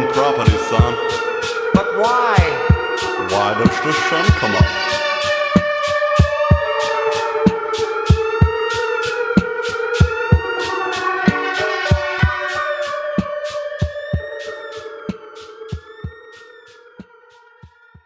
property, son. But why? Why does the sun come up?